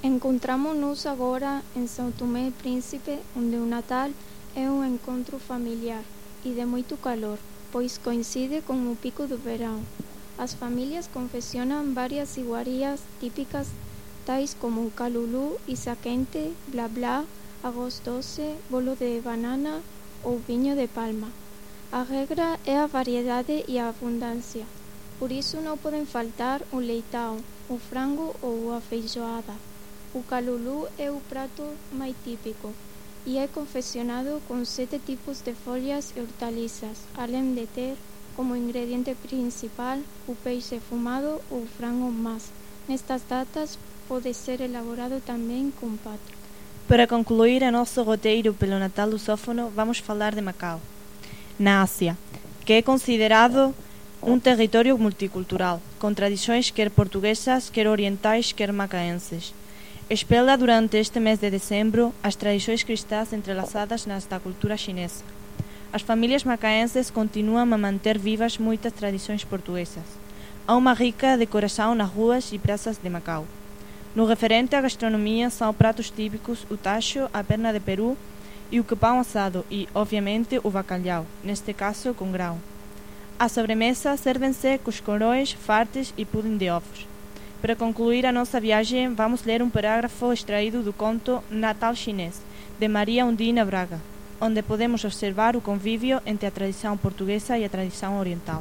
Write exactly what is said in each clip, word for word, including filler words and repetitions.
Encontramos-nos agora em São Tomé e Príncipe, onde o Natal é um encontro familiar e de muito calor, pois coincide com o pico do verão. As famílias confeccionam várias iguarias típicas, tais como calulu, isa quente, blá blá, arroz doce, bolo de banana ou vinho de palma. A regra é a variedade e a abundância, por isso não podem faltar o leitão, o frango ou a feijoada. O calulu é o prato mais típico e é confeccionado com sete tipos de folhas e hortaliças, além de ter como ingrediente principal o peixe fumado ou o frango, mas nestas datas pode ser elaborado também com pato. Para concluir o nosso roteiro pelo Natal lusófono, vamos falar de Macau, na Ásia, que é considerado um território multicultural, com tradições quer portuguesas, quer orientais, quer macaenses. Espelha durante este mês de dezembro as tradições cristãs entrelaçadas nas da cultura chinesa. As famílias macaenses continuam a manter vivas muitas tradições portuguesas. Há uma rica decoração nas ruas e praças de Macau. No referente à gastronomia, são pratos típicos o tacho, a perna de peru e o capão assado e, obviamente, o bacalhau, neste caso com grão. À sobremesa servem-se cuscurões, fartes e pudim de ovos. Para concluir a nossa viagem, vamos ler um parágrafo extraído do conto Natal Chinês, de Maria Undina Braga, onde podemos observar o convívio entre a tradição portuguesa e a tradição oriental.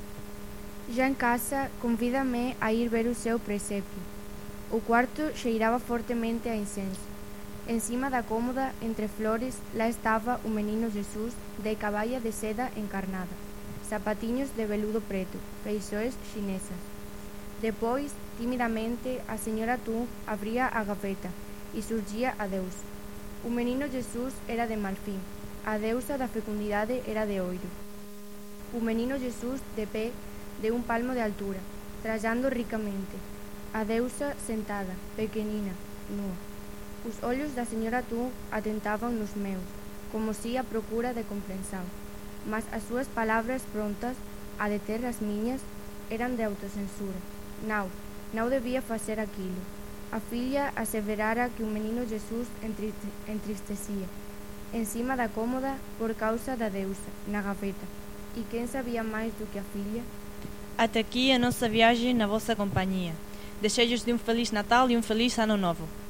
Já em casa, convida-me a ir ver o seu presépio. O quarto cheirava fortemente a incenso. Em cima da cômoda, entre flores, lá estava o menino Jesus de cabaia de seda encarnada, sapatinhos de veludo preto, feições chinesas. Depois, timidamente, a senhora Tung abria a gaveta e surgia a Deus. O menino Jesus era de marfim, a deusa da fecundidade era de ouro. O menino Jesus de pé, de um palmo de altura, trajando ricamente. A deusa sentada, pequenina, nua. Os olhos da senhora Tung atentavam nos meus, como se à procura de compreensão. Mas as suas palavras prontas a deter as minhas eram de autocensura. Não, não devia fazer aquilo. A filha asseverara que o menino Jesus entristecia, em cima da cômoda, por causa da deusa, na gaveta. E quem sabia mais do que a filha? Até aqui a nossa viagem na vossa companhia. Desejos de um Feliz Natal e um Feliz Ano Novo.